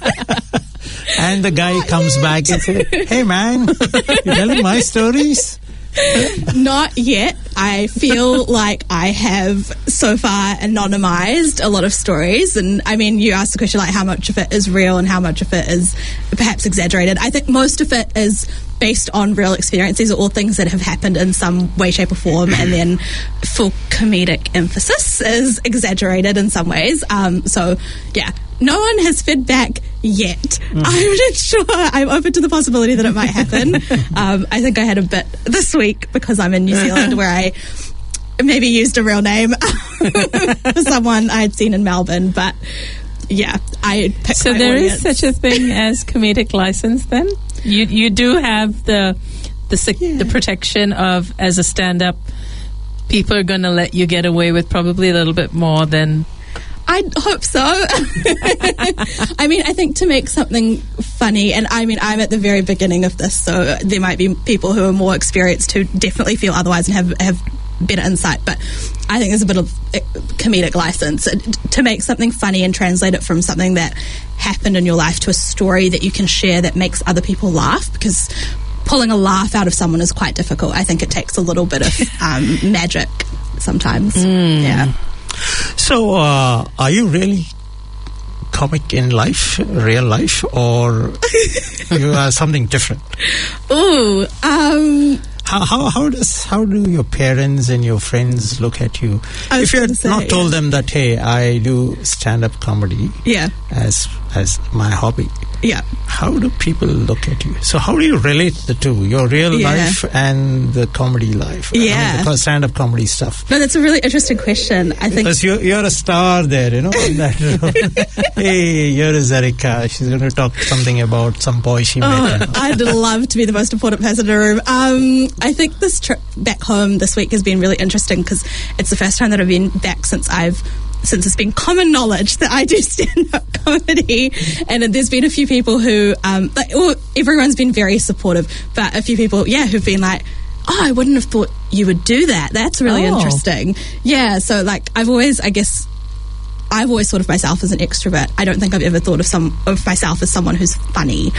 And the guy comes back and says, hey man, you telling my stories?
Not yet. I feel like I have so far anonymized a lot of stories. And I mean, you asked the question like how much of it is real and how much of it is perhaps exaggerated. I think most of it is based on real experiences or things that have happened in some way, shape or form, and then for comedic emphasis is exaggerated in some ways. So yeah, no one has fed back yet. I'm not sure. I'm open to the possibility that it might happen. I think I had a bit this week because I'm in New Zealand where I maybe used a real name for someone I had seen in Melbourne, but yeah, I picked
So
my
there
audience.
is such a thing as comedic license then? You do have the protection of, as a stand-up, people are going to let you get away with probably a little bit more than...
I hope so. I mean, I think to make something funny, and I mean, I'm at the very beginning of this, so there might be people who are more experienced who definitely feel otherwise and have better insight, but I think there's a bit of comedic license to make something funny and translate it from something that happened in your life to a story that you can share that makes other people laugh, because pulling a laugh out of someone is quite difficult. I think it takes a little bit of magic sometimes. Yeah.
So, are you really comic in life, real life, or you are something different?
Ooh,
How do your parents and your friends look at you? If you had not told them that, hey, I do stand-up comedy as my hobby, how do people look at you? So how do you relate the two, your real life and the comedy life? The stand-up comedy stuff.
No, that's a really interesting question. I think
because you're a star there, in that room. Hey, here is Erica. She's going to talk something about some boy she met.
I'd love to be the most important person in the room. I think this trip back home this week has been really interesting because it's the first time that I've been back since it's been common knowledge that I do stand-up comedy, and there's been a few people who everyone's been very supportive, but a few people who've been like, oh, I wouldn't have thought you would do that. That's really interesting. Yeah, so like I've always thought of myself as an extrovert. I don't think I've ever thought of myself as someone who's funny.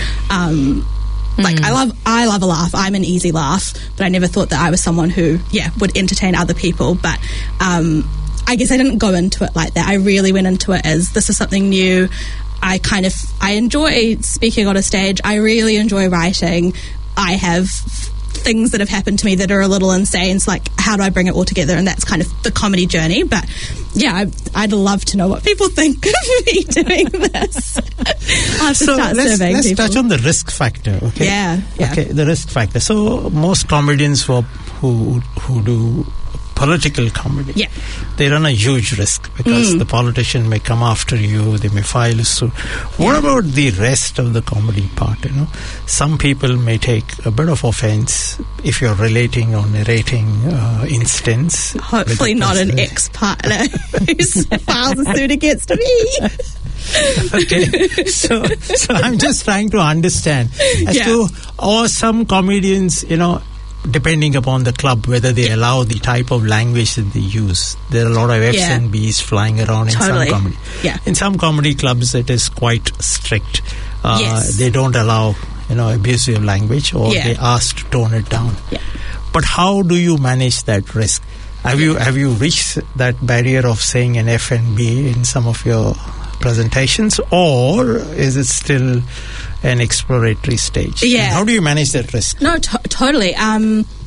Like I love a laugh. I'm an easy laugh, but I never thought that I was someone who would entertain other people. But I guess I didn't go into it like that. I really went into it as this is something new. I enjoy speaking on a stage. I really enjoy writing. I have things that have happened to me that are a little insane. So like, how do I bring it all together? And that's kind of the comedy journey. But yeah, I'd love to know what people think of me doing this. I'll have to start surveying
let's
people.
touch on the risk factor. Okay.
Yeah.
Okay, the risk factor. So most comedians who do political comedy, they run a huge risk because the politician may come after you, they may file a suit. What about the rest of the comedy part? Some people may take a bit of offense if you're relating or narrating instance.
Hopefully not an ex-partner who files a suit against me.
Okay, so I'm just trying to understand as to, or some comedians, depending upon the club, whether they allow the type of language that they use. There are a lot of F's and B's flying around in some comedy.
Yeah.
In some comedy clubs, it is quite strict. They don't allow, abusive language, or they ask to tone it down.
Yeah.
But how do you manage that risk? Have you reached that barrier of saying an F and B in some of your presentations, or is it still an exploratory stage?
Yeah.
And how do you manage that risk?
No, totally.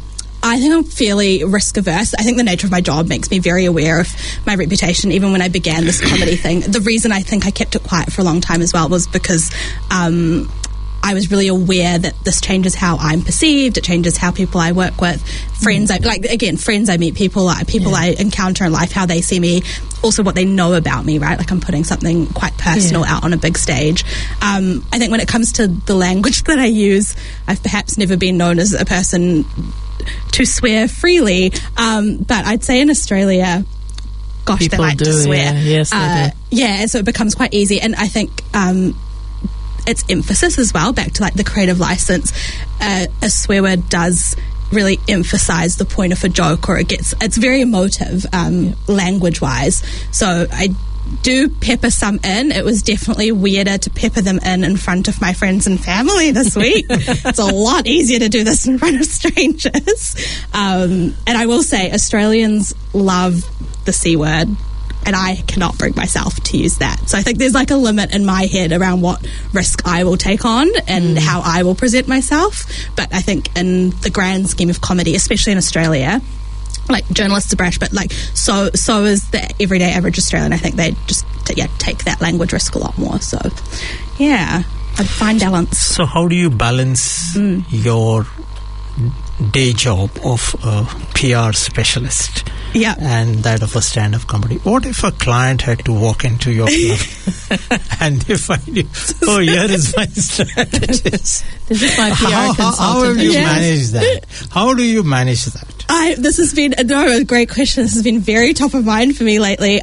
I think I'm fairly risk averse. I think the nature of my job makes me very aware of my reputation. Even when I began this comedy thing, the reason I think I kept it quiet for a long time as well was because I was really aware that this changes how I'm perceived. It changes how people I work with, friends I meet, people I encounter in life, how they see me, also what they know about me, right? Like I'm putting something quite personal out on a big stage. I think when it comes to the language that I use, I've perhaps never been known as a person to swear freely, but I'd say in Australia, gosh, people they like to swear.
Yeah. Yes, they do.
Yeah, so it becomes quite easy, and I think it's emphasis as well, back to like the creative license. A swear word does really emphasize the point of a joke, or it's very emotive language wise. So I do pepper some in. It was definitely weirder to pepper them in front of my friends and family this week. It's a lot easier to do this in front of strangers. And I will say Australians love the C word, and I cannot bring myself to use that. So I think there's like a limit in my head around what risk I will take on and how I will present myself. But I think in the grand scheme of comedy, especially in Australia, like journalists are brash, but like so is the everyday average Australian. I think they just take that language risk a lot more. So yeah, a fine balance.
So how do you balance your day job of a PR specialist and that of a stand-up comedy? What if a client had to walk into your club and they find you, oh, here is my strategist.
This is my PR consultant.
How will you manage that? How do you manage that?
This has been a great question. This has been very top of mind for me lately.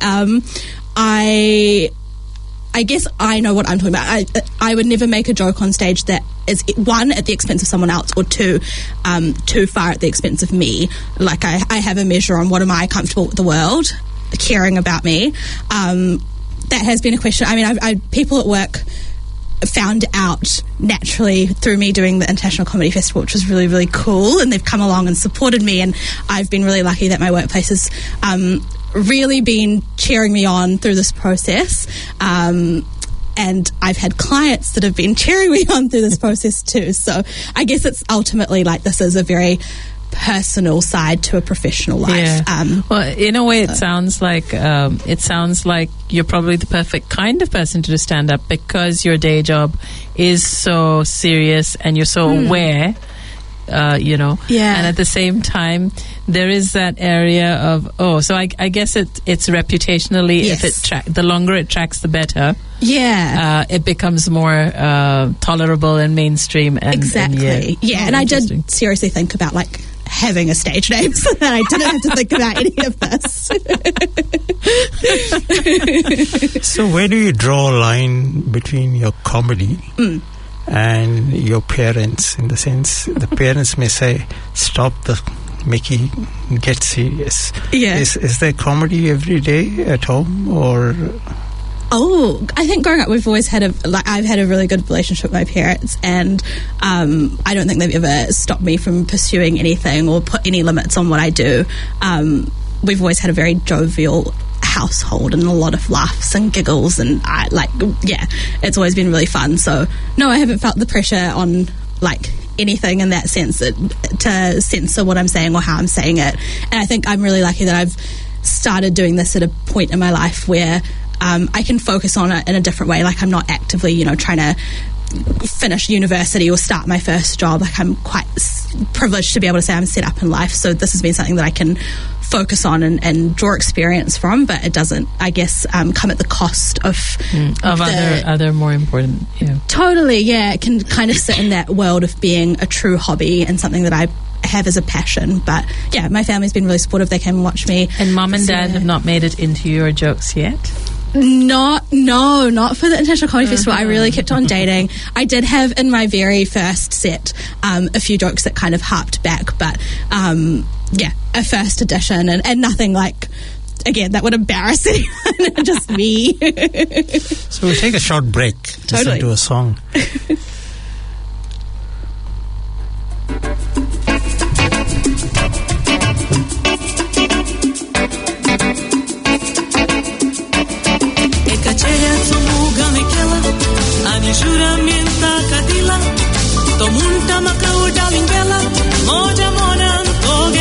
I guess I know what I'm talking about. I would never make a joke on stage that is, one, at the expense of someone else, or two, too far at the expense of me. Like I have a measure on what am I comfortable with the world caring about me. That has been a question. I mean, people at work found out naturally through me doing the International Comedy Festival, which was really, really cool, and they've come along and supported me, and I've been really lucky that my workplace has really been cheering me on through this process, and I've had clients that have been cheering me on through this process too. So I guess it's ultimately like this is a very personal side to a professional life.
Yeah. Well, in a way, it sounds like you're probably the perfect kind of person to do stand up, because your day job is so serious and you're so aware. And at the same time there is that area of so I guess it's reputationally, if it the longer it tracks the better, it becomes more tolerable and mainstream, and
exactly and I did seriously think about like having a stage name so that I didn't have to think about any of this.
So where do you draw a line between your comedy and your parents? In the sense, the parents may say, stop the Mickey, get serious. Is there comedy every day at home, or?
Oh, I think growing up, we've always had I've had a really good relationship with my parents, and I don't think they've ever stopped me from pursuing anything or put any limits on what I do. We've always had a very jovial household and a lot of laughs and giggles, and it's always been really fun. So no, I haven't felt the pressure on like anything in that sense to censor what I'm saying or how I'm saying it. And I think I'm really lucky that I've started doing this at a point in my life where I can focus on it in a different way. Like I'm not actively, trying to finish university or start my first job. Like I'm quite privileged to be able to say I'm set up in life. So this has been something that I can focus on and draw experience from, but it doesn't, I guess, come at the cost of
other more important.
Totally, it can kind of sit in that world of being a true hobby and something that I have as a passion. But my family's been really supportive. They came and watched me.
And mom and dad have not made it into your jokes yet?
Not for the International Comedy Festival. I really kept on dating. I did have in my very first set a few jokes that kind of harped back, but a first edition and nothing like, again, that would embarrass anyone. Just me.
So we'll take a short break.
Totally.
Listen to a song.
Juramenta kadila to munta makau daling bela moja mona toge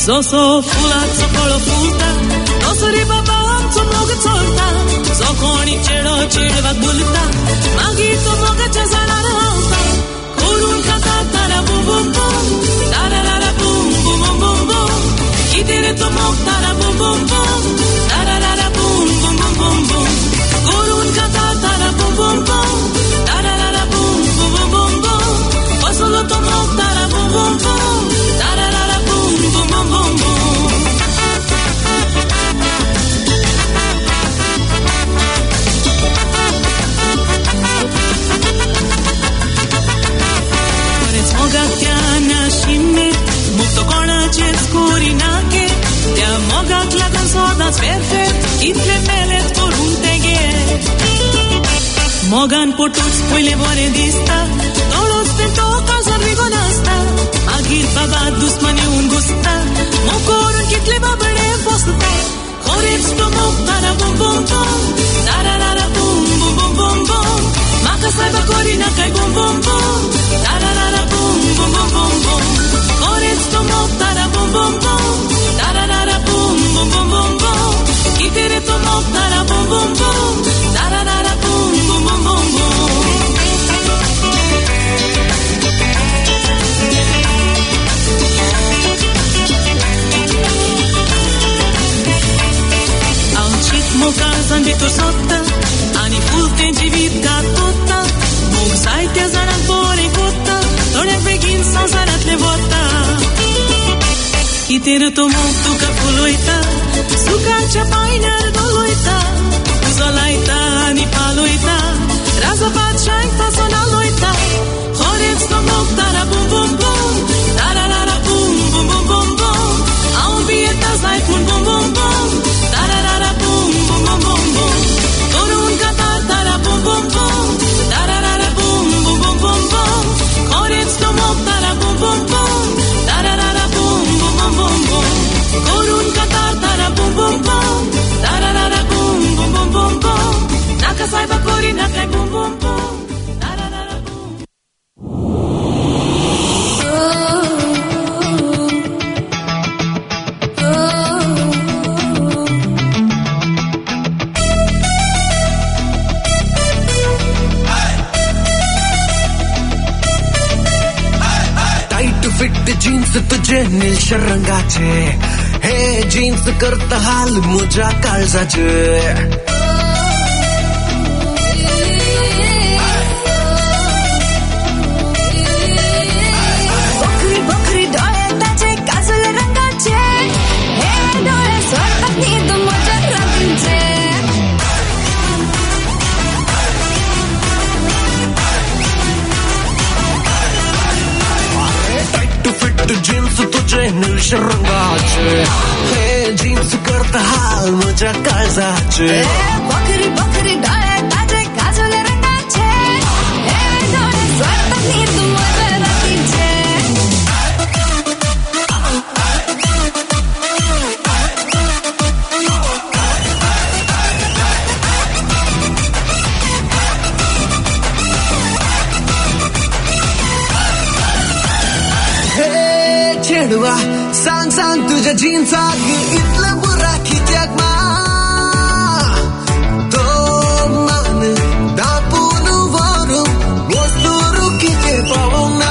सो फुलाचं फळ फुलता दसरी बाबा आमचं मोग चोरता जो कोणी चेडो चेडवाक बुलता मागीर तो मोगाच्या झाडार रावता करून खाता तारा बुम बुम बुम तारा तारा बुम बुम बुम बुम कितें रे तो मोग तारा बुम बुम बुम तारा तारा बुम बुम बुम बुम करून खाता तारा बुम बुम बुम तारा तारा बुम बुम बुम बुम बसलो तो मोग तारा बुम बुम बुम तारा तारा बुम बुम बुम बुम मोगात्याना शिमे मुक्त कोणाचेच कोरी नाके त्या मोगाक लागून सोदाच फेरफेर कितले मेलेत करून तेगे मोगान पोटूच पयले बरें दिसता दोळोच ते तो काजार विगो नासता मागीर बाबा दुस्मान येवन घुसता मोग करून कितले बाबडे बसता खरेंच तो मोग तारा बुम बुम बुम तारा तारा बुम बुम बुम बुम बुम म्हाका सायबा कोरी नाकाय बुम बुम बुम तारा तारा बुम बुम बुम बुम बुम खरेंच तो मोग तारा बुम बुम बुम तारा तारा बुम बुम बुम बुम बुम कितें रे तो मोग तारा बुम बुम बुम तारा तारा बुम बुम बुम बुम बुम आमचीच मोगाळ भितर सोदता आनी फुलतें जिवीत घातोता मोग जायत्या जाणांक बरें कोत्ता थोड्या बेगीन संवसारांतलें वता कितें रे तो मोग तुका फुलयता सुखाच्या पायण्यार दोलयता तुजो लायता आनी पालयता राजा बादशांक ताचो नालयता खरेंच तो मोग तारा बुम बुम बुम तारा तारा बुम बुम बुम बुम बुम हांव बी येता जायत म्हूण बुम बुम बुम तारा तारा बुम बुम बुम बुम बुम करून खाता तारा बुम बुम बुम तारा तारा बुम बुम बुम बुम बुम खरेंच तो मोग तारा बुम बुम बुम तारा तारा बुम बुम बुम बुम बुम करून खाता तारा बुम बुम बुम तारा तारा बुम बुम बुम बुम बुम नाका सायबा कोरी नाकाय बुम बुम बुम तारा तारा बुम
फिट जीन्स तुझे निळशा रंगाचे हे जीन्स करता हाल मुझ्या काळजाचे
बकरी बकरी डोळे ताचे काजल रंगाचे हे डोळे सोडतात न्हीद म्हज्या रातींचे
जीन्स तुझे निळशा रंगाचे हे जीन्स करता हाल मुझ्या काळजाचे
बकरी बकरी डोळे ताचे काजल रंगाचे हे डोळे सोडतात न्हीद म्हज्या रातींचे
चेडवा सांग सांग तुझ्या जीन्साक इतलं बुरा कित्याक मा तो मान दापून व्हरून वस्तूर किते पावूंक ना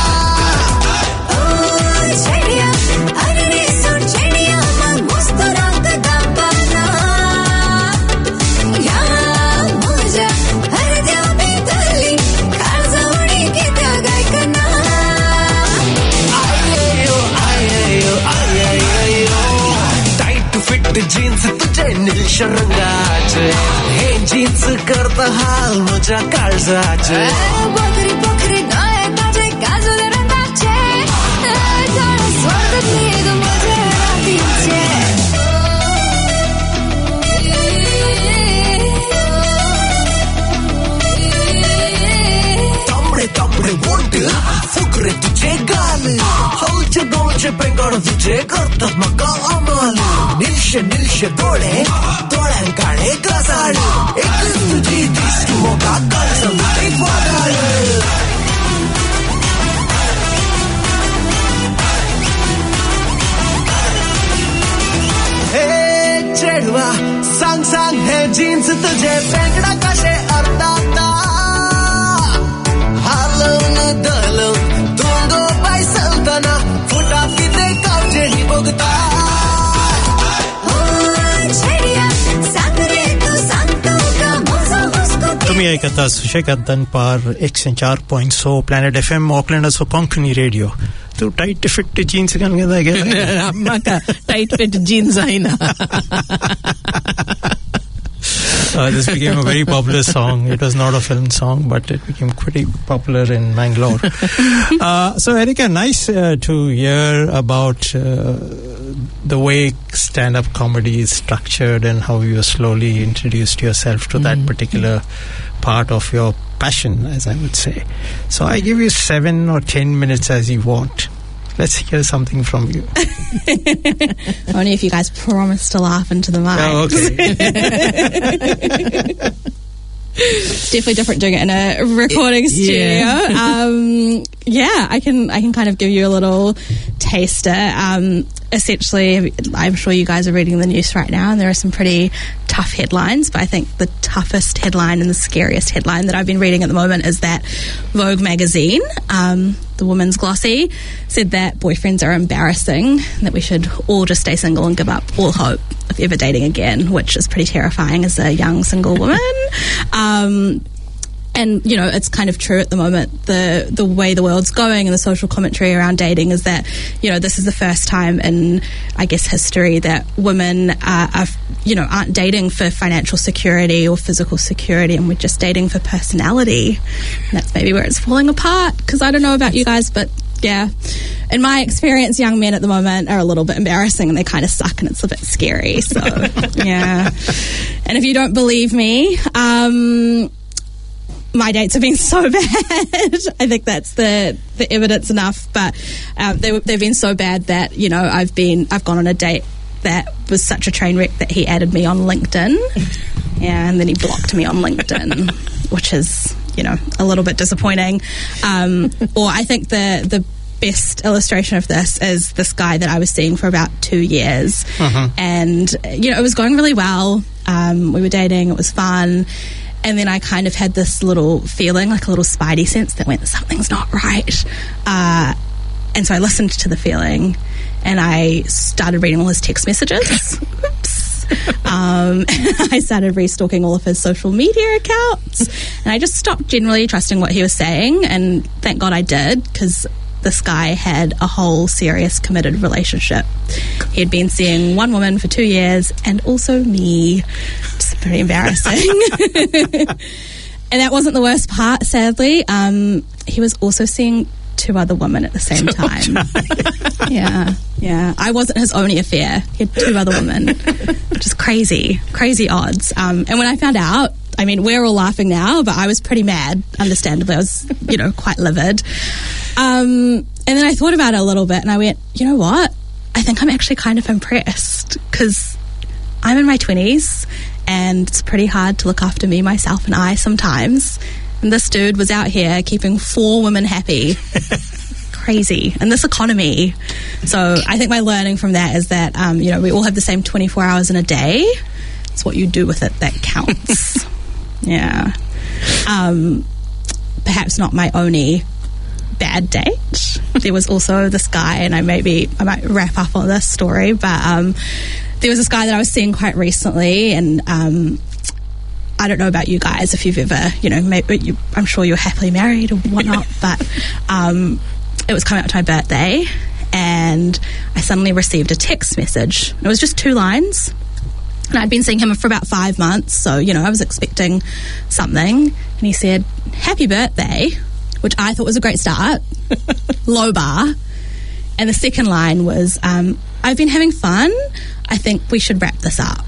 चेडिया अरे सोड चेडिया मन मस्त रंग दापाना या म्हज्या हरद्या भितरली काळजावणी कित्याक आयकना
टाईट फिट जीन्स तुझे निळशा रंगाचे हे जीन्स करता हाल मुझ्या काळजाचे
बकरी बकरी डोळे ताचे काजल रंगाचे डोळे सोडतात न्हीद म्हज्या रातींचे
तांबडे तांबडे बोट फुगरे तुझे गाल हलचे दोळचे पेंगड तुझे करतात म्हाका अमाल निळशे निळशे डोळे दोळ्यान काळे गजाळ एकच तुझी दिश्ट मोगा काळजांत वागाळ
Aikata Sushekadan par 104.0 Planet FM Auckland so Konkani Radio. So tight fit jeans kan gada gaya.
Maka tight fit jeans aina.
This became a very popular song. It was not a film song, but it became pretty popular in Mangalore. So, Erika, nice to hear about the way stand-up comedy is structured and how you slowly introduced yourself to that particular part of your passion, as I would say. So, I give you 7 or 10 minutes as you want. Let's hear something from you.
Only if you guys promise to laugh into the mic.
Oh, okay.
It's definitely different doing it in a recording studio. I can kind of give you a little taster. Essentially, I'm sure you guys are reading the news right now, and there are some pretty tough headlines, but I think the toughest headline and the scariest headline that I've been reading at the moment is that Vogue magazine, the women's glossy, said that boyfriends are embarrassing, that we should all just stay single and give up all hope of ever dating again, which is pretty terrifying as a young single woman. And, you know, it's kind of true at the moment. The way the world's going and the social commentary around dating is that, you know, this is the first time in, I guess, history that women aren't dating for financial security or physical security, and we're just dating for personality. And that's maybe where it's falling apart, because I don't know about you guys, but yeah, in my experience, young men at the moment are a little bit embarrassing and they kind of suck and it's a bit scary. So, yeah. And if you don't believe me, my dates have been so bad. I think that's the evidence enough. But they've been so bad that, you know, I've gone on a date that was such a train wreck that he added me on LinkedIn, and then he blocked me on LinkedIn, which is, you know, a little bit disappointing. Or I think the best illustration of this is this guy that I was seeing for about 2 years, and, you know, it was going really well. We were dating, it was fun. And then I kind of had this little feeling, like a little spidey sense that went, something's not right. And so I listened to the feeling and I started reading all his text messages. Oops. I started re-stalking all of his social media accounts. And I just stopped generally trusting what he was saying. And thank God I did, because this guy had a whole serious committed relationship. He had been seeing one woman for 2 years and also me. It's pretty embarrassing. And that wasn't the worst part, sadly. He was also seeing 2 other women at the same time. Yeah. I wasn't his only affair. He had 2 other women, which is crazy odds. And when I found out, I mean, we're all laughing now, but I was pretty mad, understandably. I was, you know, quite livid. And then I thought about it a little bit and I went, you know what? I think I'm actually kind of impressed, because I'm in my 20s and it's pretty hard to look after me, myself and I sometimes. And this dude was out here keeping 4 women happy. Crazy. In this economy. So I think my learning from that is that, you know, we all have the same 24 hours in a day. It's what you do with it that counts. Yeah. Perhaps not my only bad date. There was also this guy, and I might wrap up on this story, but there was this guy that I was seeing quite recently, and I don't know about you guys if you've ever, you know, I'm sure you're happily married or whatnot, but it was coming up to my birthday and I suddenly received a text message. It was just 2 lines. And I'd been seeing him for about 5 months, so, you know, I was expecting something. And he said, "Happy birthday," which I thought was a great start. Low bar. And the second line was, "I've been having fun. I think we should wrap this up."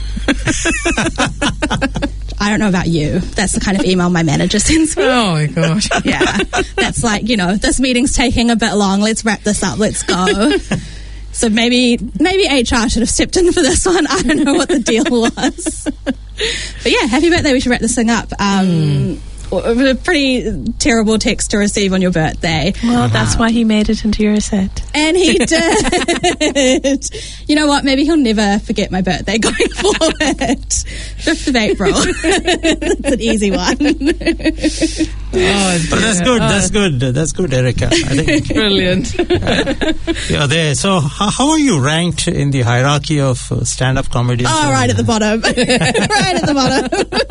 I don't know about you. That's the kind of email my manager sends me.
Oh my gosh.
Yeah. That's like, you know, this meeting's taking a bit long. Let's wrap this up. Let's go. So maybe HR should have stepped in for this one. I don't know what the deal was. But yeah, happy birthday. We should wrap this thing up. A pretty terrible text to receive on your birthday.
Well, that's why he made it into your set.
And he did. You know what? Maybe he'll never forget my birthday going forward. 5th of April. That's an easy one.
But that's good. That's good. That's good, Erica. I think
Brilliant.
you're there. So, how are you ranked in the hierarchy of stand-up comedians?
Oh, right at the bottom. Right at the bottom.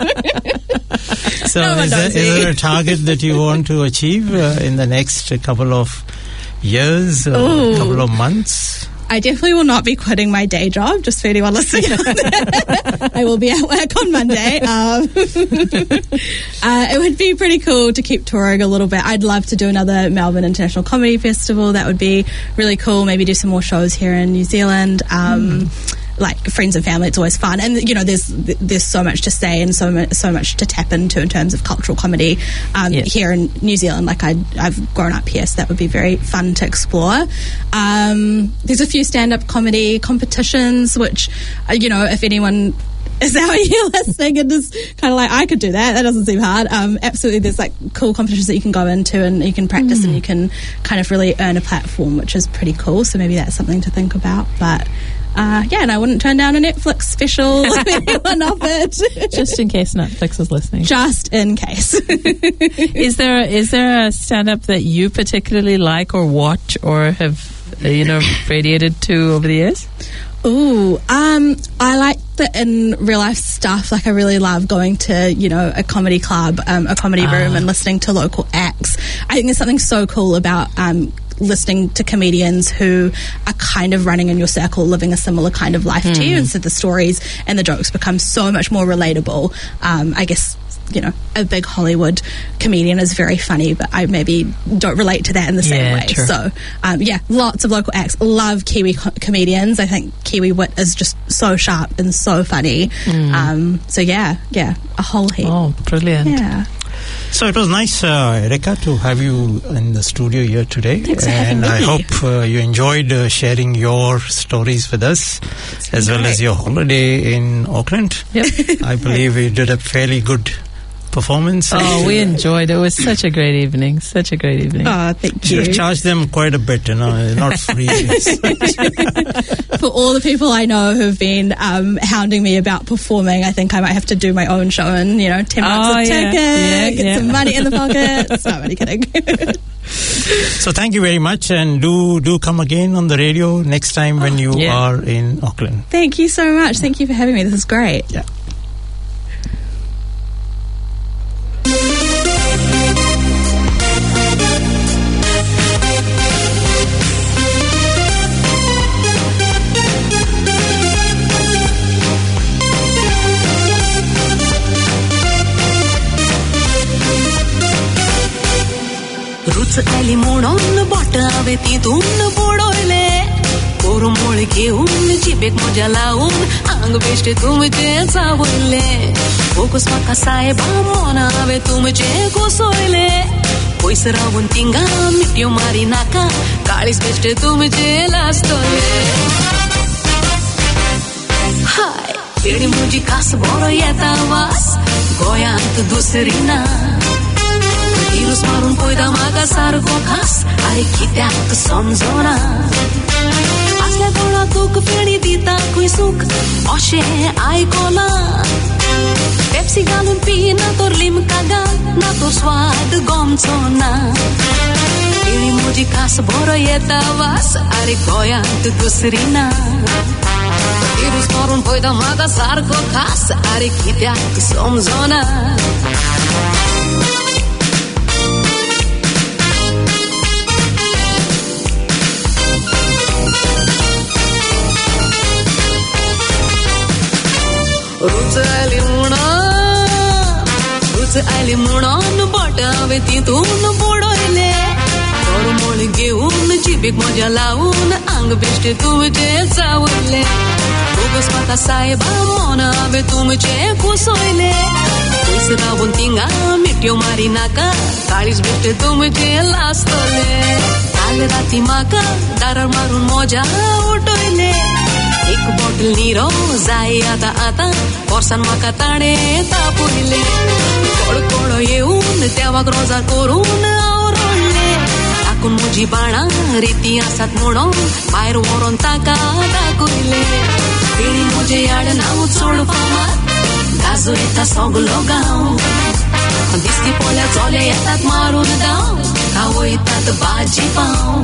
So,
No,
is there a target that you want to achieve in the next couple of years or
Ooh.
couple of months?
I definitely will not be quitting my day job, just for anyone listening out there. I will be at work on Monday. It would be pretty cool to keep touring a little bit. I'd love to do another Melbourne International Comedy Festival. That would be really cool. Maybe do some more shows here in New Zealand. Like friends and family, it's always fun, and you know, there's so much to say and so much to tap into in terms of cultural comedy here in New Zealand. Like I've grown up here, so that would be very fun to explore. There's a few stand-up comedy competitions, which you know, if anyone is out here listening and is kind of like, I could do that. That doesn't seem hard. Absolutely, there's like cool competitions that you can go into and you can practice and you can kind of really earn a platform, which is pretty cool. So maybe that's something to think about. But and I wouldn't turn down a Netflix special if anyone offered.
Just in case Netflix is listening.
Just in case.
Is there a stand-up that you particularly like or watch or have radiated to over the years?
Ooh, I like the in real life stuff. Like I really love going to, you know, a comedy club, a comedy room and listening to local acts. I think there's something so cool about listening to comedians who are kind of running in your circle, living a similar kind of life to you, and so the stories and the jokes become so much more relatable. I guess, you know, a big Hollywood comedian is very funny, but I maybe don't relate to that in the same way.
True.
So, lots of local acts. Love Kiwi comedians. I think Kiwi wit is just so sharp and so funny. A whole heap.
Oh, brilliant.
Yeah.
So it was nice, Erica, to have you in the studio here today.
Thanks for having me.
I hope you enjoyed sharing your stories with us, as well as your holiday in Auckland.
Yep.
I believe you did a fairly good performance.
Oh, we enjoyed it. It was such a great evening. Such a great evening.
Oh, thank
You
you.
should charge them quite a bit, you know, not free.
For all the people I know who've been hounding me about performing, I think I might have to do my own show and, you know, $10 a ticket, get some money in the pocket. No, I'm only kidding.
So thank you very much, and do come again on the radio next time when you are in Auckland.
Thank you so much. Thank you for having me. This is great.
Yeah.
रुच आली म्हणून बोटावे तिथून बुडवले कोरमोळ घेऊन जिबेक मजा लावून अंग बेष्टे तुमचे चावले फोकस माका साहेबा मनावे तुमचे घुसवले पैस रावून तिंगा मिट्यो मारी नाका काळीस बेष्टे तुमचे लास्तले हाय पेडी मुजी कास बरो येता वास गोयांत दुसरी ना Virus marun poida maga sargo khas Are kitak samjona Asle gola duk fedi dita koi suk Oshe aikola Pepsi galun pi na tor limka gal Na tor swad gomchona Pedi moji khas boro yeta vas Are goyant dusri na Virus marun poida maga sargo khas Are kitak samjona रुच आली म्हणून बोटावे तिथून बुडवले कोरमोळ घेऊन जिबेक मजा लावून अंग बेष्टे तुमचे चावले बोगस माता साहेबा मनावे तुमचे घुसवले पैस रावून तिंगा मिट्यो मारी नाका काळीस बेष्टे तुमचे लास्तले काल राती माका दारार मारून मजा उठवले एक बॉटल नीरो जाय आता वर्षान म्हाका ताणे तापयले कोड येऊन तेव्हा रोजार करून आवरले ताकून म्हजी बाळां रिती आसात म्हणून भायर व्हरून ताका दाखयले तेणी म्हजे याड नांव चड फामाद गाजो येता सगलो गांव दिसती पोल्या चोल्या ते येतात मारून डाव का वयतात बाजी पाव